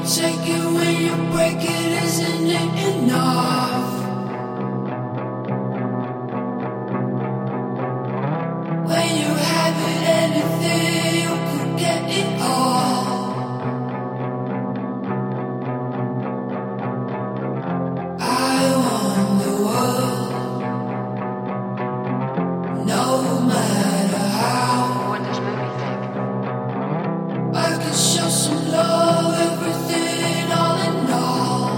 take it when you break it, isn't it enough? When you have it, anything, you could get it all. I want the world, no matter how. What does Movie think? I can show some love, everything, all in all.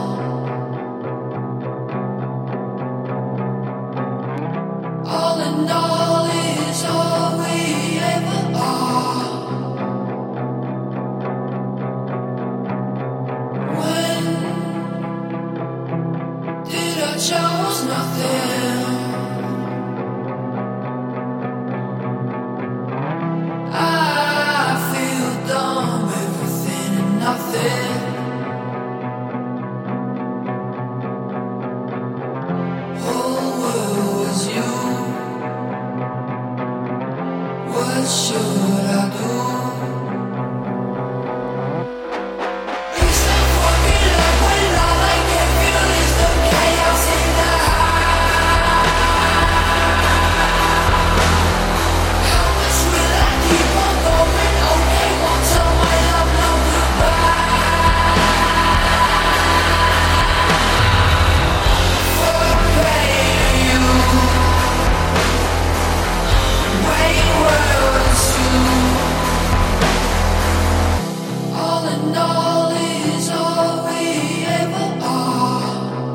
All in all is all we ever are. When did I chose nothing? I feel dumb, everything and nothing. Whole world was you. What should I do? It's not fucking up when all I can feel is the chaos in the how much will I keep on going? Okay, won't tell my love no goodbye. For paying you way words too. All in all is all we ever are.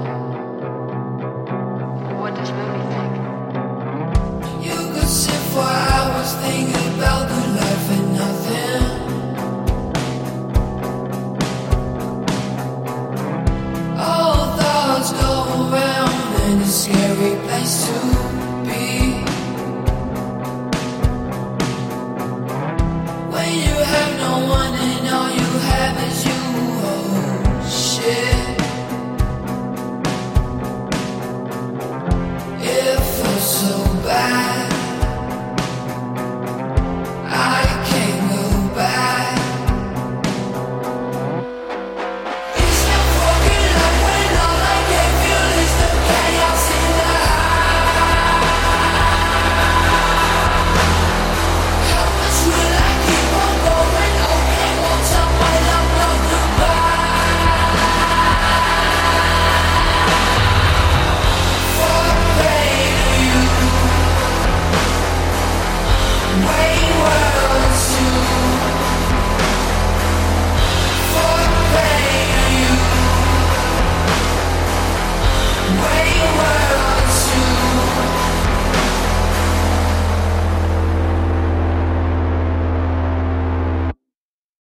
What does Movie think? You could sit for hours thinking about good life and nothing. All thoughts go around in a scary place too.